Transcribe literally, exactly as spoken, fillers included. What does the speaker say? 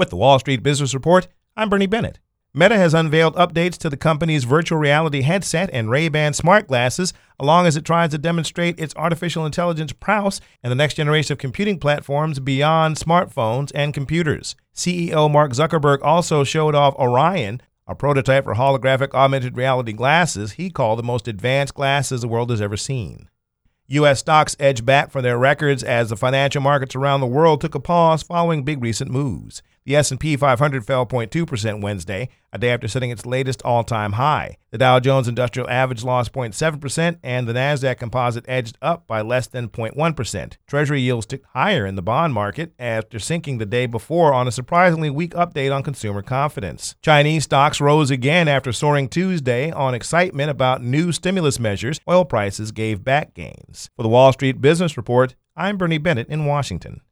With the Wall Street Business Report, I'm Bernie Bennett. Meta has unveiled updates to the company's virtual reality headset and Ray-Ban smart glasses, along as it tries to demonstrate its artificial intelligence prowess and the next generation of computing platforms beyond smartphones and computers. C E O Mark Zuckerberg also showed off Orion, a prototype for holographic augmented reality glasses he called the most advanced glasses the world has ever seen. U S stocks edged back from their records as the financial markets around the world took a pause following big recent moves. The S and P five hundred fell zero point two percent Wednesday, a day after setting its latest all-time high. The Dow Jones Industrial Average lost zero point seven percent, and the Nasdaq Composite edged up by less than zero point one percent. Treasury yields ticked higher in the bond market after sinking the day before on a surprisingly weak update on consumer confidence. Chinese stocks rose again after soaring Tuesday on excitement about new stimulus measures. Oil prices gave back gains. For the Wall Street Business Report, I'm Bernie Bennett in Washington.